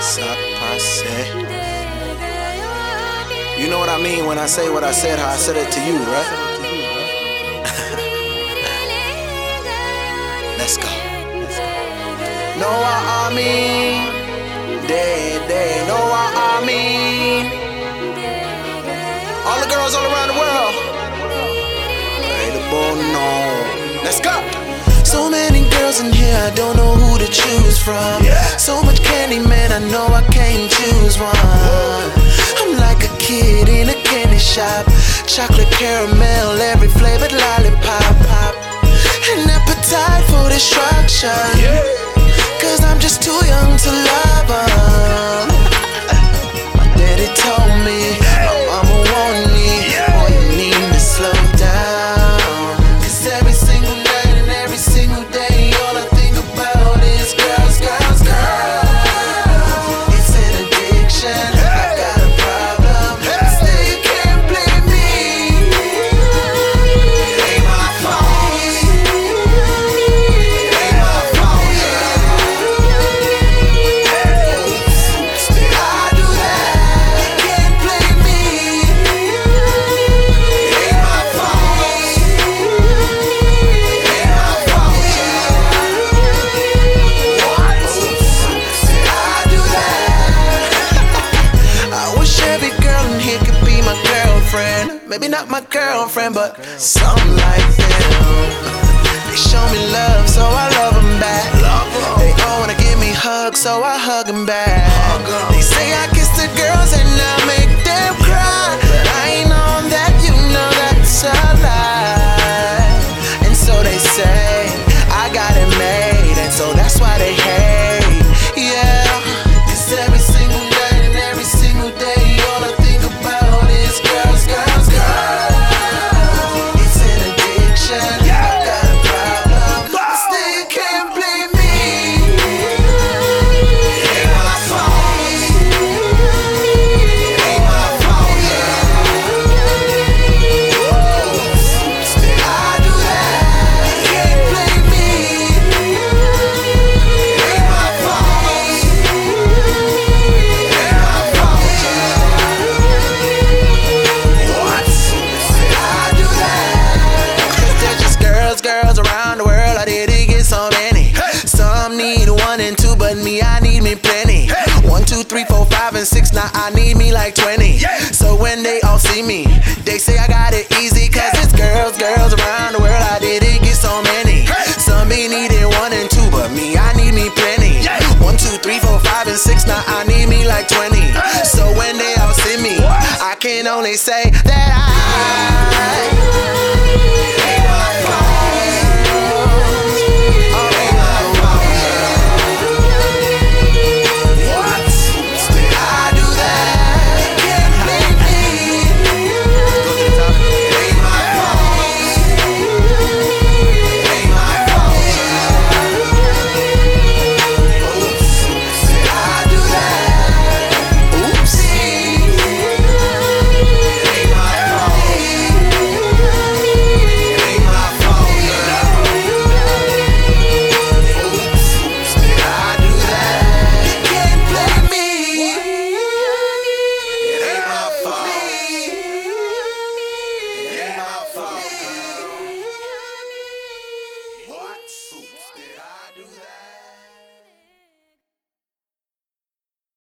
You know what I mean when I say what I said, how I said it to you, right? Let's go. Know what I mean? They know what I mean. All the girls all around the world. Let's go. So many girls in here, I don't know who to choose from. So much candy, man, I know I can't choose one. I'm like a kid in a candy shop. Chocolate caramel, every flavored lollipop. An appetite for destruction. Cause I'm just too young to love her. My daddy told me, my mama warned me, boy, you need to slow down. Cause every single night and every single day, all I think about is girls, girls, girls. It's an addiction, I got a problem, still you can't blame me. It ain't my fault. It ain't my fault. I do that, you can't blame me. It ain't my fault. It ain't my fault. I do that. I wish every girl in here could be my girlfriend. Maybe not my girlfriend, but something like them. They show me love, so I love them back. They all wanna give me hugs, so I hug them back. They say I kiss the girls and I make them cry, but I ain't on that, you know that's a lie. And so they say I got it made, and so that's why they hate. Yeah, 'cause every single night and every single day, all I think about is girls, girls, girls. It's an addiction, I got a problem, but still you can't blame me. It ain't my fault. It ain't my fault. I do that, you can't blame me. It ain't my fault. It ain't my fault. I do that. 'Cause they're just girls, girls around the world. I did get so many. Some need one and two, but me, I need me plenty. 1, 2, 3, 4, 5, and 6. Now I need me like 20. So when they all see me, they say I got it easy. 'Cause it's girls, girls around the world. I did get so many. Some be needing 1 and 2, but me, I need me plenty. 1, 2, 3, 4, 5, and 6. Now I need me like 20. So when they all see me, I can only say that I